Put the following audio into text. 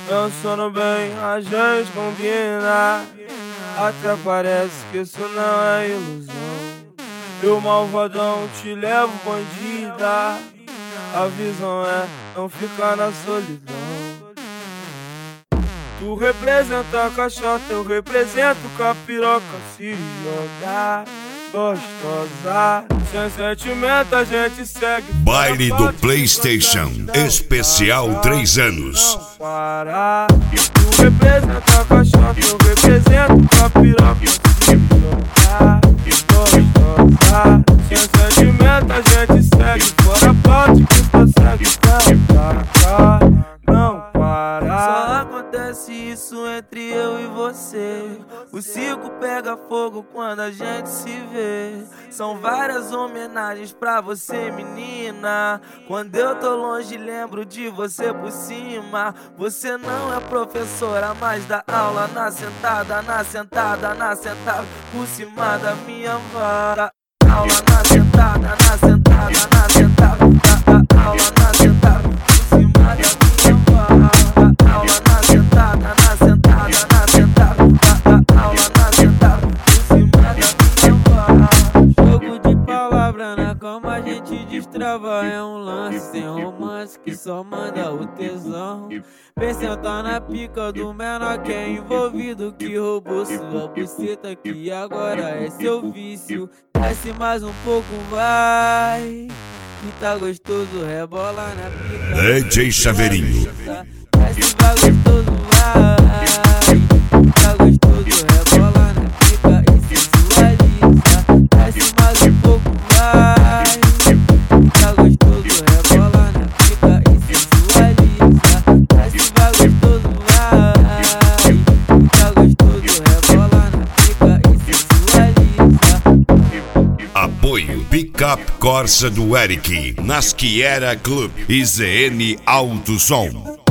Pensando bem, a gente combina. Até parece que isso não é ilusão. Eu malvadão te levo bandida. A visão é não ficar na solidão. Tu representa a caixota, eu represento capiroca. Se jogar gostosa, sem sentimento a gente segue. Baile do PlayStation, especial 3 anos. Não para. Tu representa a caixota, eu represento capiroca. Se jogar gostosa, sem sentimento a gente segue. Fora a parte que consegue cantar. Não para. Só acontece isso entre eu e você. O circo pega fogo quando a gente se vê. São várias homenagens pra você, menina. Quando eu tô longe lembro de você por cima. Você não é professora, mas dá aula na sentada, na sentada, na sentada, por cima da minha vara. Aula na sentada, na sentada, na sentada, dá aula na sentada, por cima da minha vara. Aula na sentada, na sentada, na sentada, dá aula na sentada, por cima da minha vara. Jogo de palavra na cama a gente destrava. É um lance sem romance que só manda o tesão. Vem sentar na pica do menor que é envolvido, que roubou sua buceta, que agora é seu vício. Desce mais um pouco, vai, que tá gostoso, rebola na pica. DJ Chaveirinho. Desce vai gostoso, vai, que tá gostoso, rebola na pica e sensualiza. Desce mais um pouco, vai, que tá gostoso, rebola na pica e sensualiza. Desce vai gostoso, vai, que tá gostoso, rebola na pica e sensualiza. Apoio Pickup Corsa do Eric, Nasquiera Club e ZN Alto Som.